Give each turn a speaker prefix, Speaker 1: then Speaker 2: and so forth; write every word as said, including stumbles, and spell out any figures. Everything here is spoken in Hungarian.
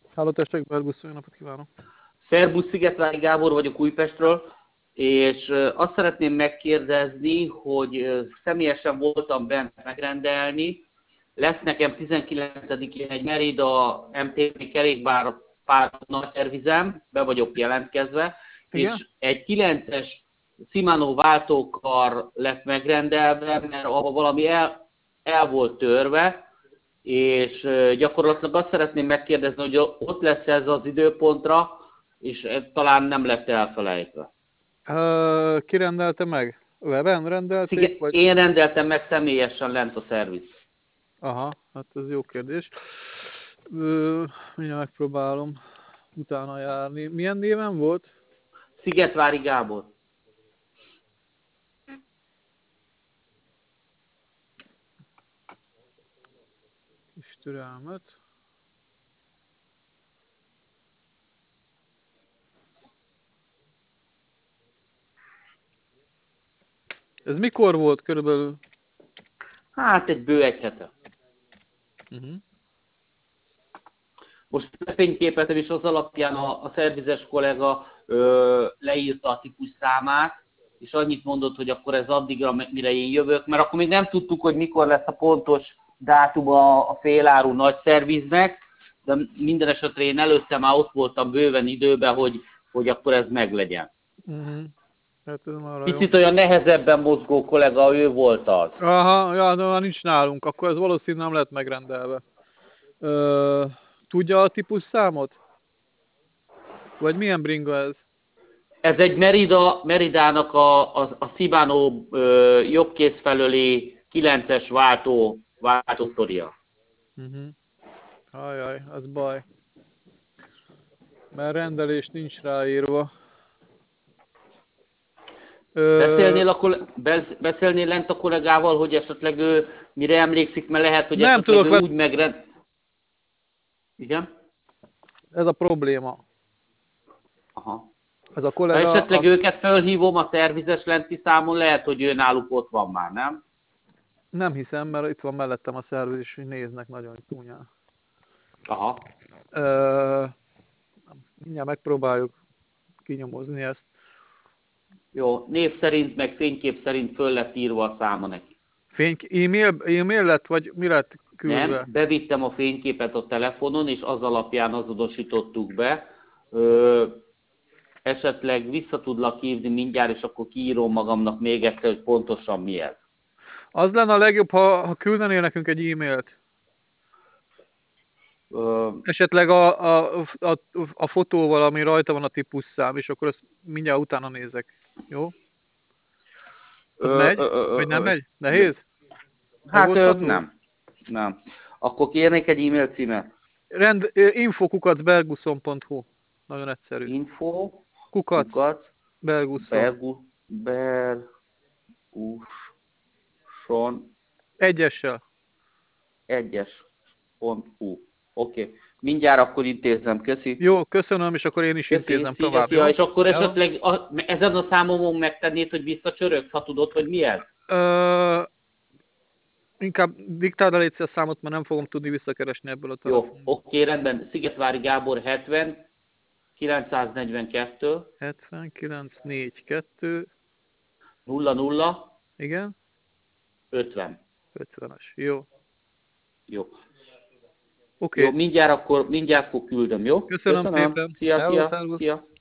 Speaker 1: Háló testek, Bergusz, jó napot kívánok!
Speaker 2: Szerbusz, Szigetvári Gábor vagyok Újpestről, és azt szeretném megkérdezni, hogy személyesen voltam bent megrendelni. Lesz nekem tizenkilencedikén egy Merida em té pé kerékpár pár nagy tervizem, be vagyok jelentkezve,
Speaker 1: Igen?
Speaker 2: és egy kilences Shimano váltókar lett megrendelve, mert abban valami el, el volt törve, és gyakorlatilag azt szeretném megkérdezni, hogy ott lesz ez az időpontra, és talán nem lett elfelejtve.
Speaker 1: Uh, ki rendelte meg? Weben rendelték?
Speaker 2: Szige-
Speaker 1: Vagy...
Speaker 2: Én rendeltem meg személyesen lent a szerviz.
Speaker 1: Aha, hát ez jó kérdés. Uh, mindjárt megpróbálom utána járni. Milyen néven volt?
Speaker 2: Szigetvári Gábor.
Speaker 1: Kis türelmet. Ez mikor volt körülbelül?
Speaker 2: Hát egy bő egy hete.
Speaker 1: Uh-huh.
Speaker 2: Most fényképeztem, és az alapján a, a szervizes kollega ö, leírta a típus számát, és annyit mondott, hogy akkor ez addigra, mire én jövök, mert akkor még nem tudtuk, hogy mikor lesz a pontos dátuma a féláru nagy szerviznek, de minden esetre én előtte már ott voltam bőven időben, hogy, hogy akkor ez meglegyen.
Speaker 1: Uh-huh. Hát ez már
Speaker 2: Picit
Speaker 1: jó.
Speaker 2: olyan nehezebben mozgó kollega, ő volt az.
Speaker 1: Aha, ja, de már nincs nálunk, akkor ez valószínűleg nem lett megrendelve. Uh, tudja a típus számot? Vagy milyen bringa ez?
Speaker 2: Ez egy Merida, Meridának a, a, a Shimano ö, jobbkész felőli kilences váltó, váltó sztoria.
Speaker 1: Uh-huh. Ajaj, az baj. Mert rendelés nincs ráírva. Ö...
Speaker 2: Beszélnél, a, beszélnél lent a kollégával, hogy esetleg ő mire emlékszik, mert lehet, hogy
Speaker 1: Nem
Speaker 2: esetleg
Speaker 1: tudok
Speaker 2: ő
Speaker 1: le...
Speaker 2: úgy megrend... Igen?
Speaker 1: Ez a probléma.
Speaker 2: Aha.
Speaker 1: Ez a
Speaker 2: Ha
Speaker 1: kollega...
Speaker 2: esetleg
Speaker 1: A...
Speaker 2: őket fölhívom a szervizes lenti számon, lehet, hogy ő náluk ott van már, nem?
Speaker 1: Nem hiszem, mert itt van mellettem a szerviz, és néznek nagyon csúnyán.
Speaker 2: Aha.
Speaker 1: Ö... Mindjárt megpróbáljuk kinyomozni ezt.
Speaker 2: Jó, név szerint, meg fénykép szerint föl lett írva a száma neki.
Speaker 1: Fény... E-mail... E-mail lett, vagy mi lett küldve?
Speaker 2: Nem, bevittem a fényképet a telefonon, és az alapján azonosítottuk be. Ö, esetleg vissza tudlak hívni mindjárt, és akkor kiírom magamnak még egyszer, hogy pontosan mi ez.
Speaker 1: Az lenne a legjobb, ha, ha küldenél nekünk egy e-mailt.
Speaker 2: Ö,
Speaker 1: Esetleg a, a, a, a fotóval, ami rajta van a típusszám, és akkor ezt mindjárt utána nézek. Jó? Az
Speaker 2: ö,
Speaker 1: megy?
Speaker 2: ö, ö,
Speaker 1: Vagy nem
Speaker 2: ö,
Speaker 1: megy? Nehéz?
Speaker 2: hát ö,
Speaker 1: Megoldható?
Speaker 2: nem. Nem. Akkor kérnék egy e-mail címet.
Speaker 1: Rend, info kukac berguszon pont hu. Nagyon egyszerű.
Speaker 2: Info,
Speaker 1: Kukac,
Speaker 2: kukac,
Speaker 1: Berguszon.
Speaker 2: bergu, berguson,
Speaker 1: Egyessel.
Speaker 2: egyes pont hu. Oké. Okay. Mindjárt akkor intézem, köszi.
Speaker 1: Jó, köszönöm, és akkor én is
Speaker 2: Köszi,
Speaker 1: intézem
Speaker 2: szia,
Speaker 1: tovább,
Speaker 2: szia.
Speaker 1: jó?
Speaker 2: És akkor
Speaker 1: Hello.
Speaker 2: esetleg a, ezen a számomon megtennéd, hogy visszacsörögsz, ha tudod, hogy mi ez?
Speaker 1: Ö, inkább diktáld el a számot, mert nem fogom tudni visszakeresni ebből a telefonból.
Speaker 2: Jó, oké, rendben. Szigetvári Gábor hetven kilencszáznegyvenkettő
Speaker 1: hetvenkilenc negyvenkettő
Speaker 2: nulla nulla
Speaker 1: Igen?
Speaker 2: ötven.
Speaker 1: ötvenes. Jó.
Speaker 2: Jó.
Speaker 1: Oké.
Speaker 2: Jó,
Speaker 1: Okay.
Speaker 2: mindjárt akkor, mindjárt akkor küldöm, jó?
Speaker 1: Köszönöm,
Speaker 2: Köszönöm.
Speaker 1: szépen.
Speaker 2: Szia,
Speaker 1: Hello,
Speaker 2: szia,
Speaker 1: szervusz.
Speaker 2: szia.